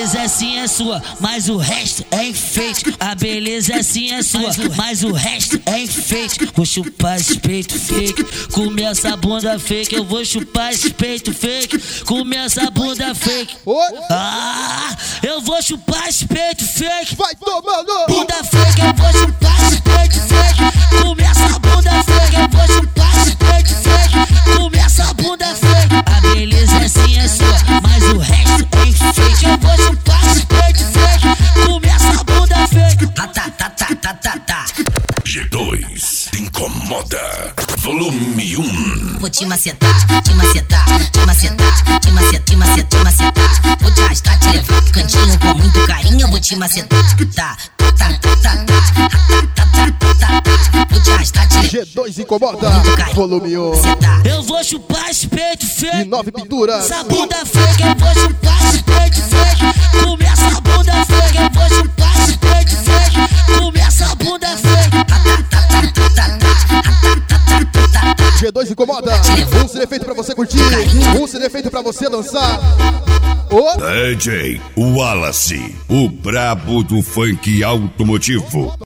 beleza sim é sua, mas o resto é enfeite. A beleza sim é sua, mas o resto é enfeite. Vou chupar esse peito fake, comer essa bunda fake. Eu vou chupar esse peito fake, comer essa bunda fake. Ah, eu vou chupar esse peito fake. Vai tomando bunda fake, eu vou chupar esse peito fake, comer essa bunda fake. Eu vou chupar esse peito fake, comer essa bunda fake. A beleza sim é sua, mas o resto é enfeite. Eu vou chupar esse peito fake, comer essa bunda fake. G2 incomoda, volume 1. Vou te macetar, te macetar, te macetar, te macetar, te macetar, te macetar. Vou te arrastar, te levar pro cantinho com muito carinho. Eu vou te macetar, vou te arrastar, te levar. G2 incomoda, volume 1. Eu vou chupar esse peito fake E 9 pinturas. essa bunda fake. Eu vou chupar esse peito fake, comer essa bunda fake. Eu vou chupar esse peito fake, comer essa bunda fake. G2 incomoda. Um CD feito pra você curtir, um CD feito pra você dançar. DJ Wallace, o brabo do funk automotivo.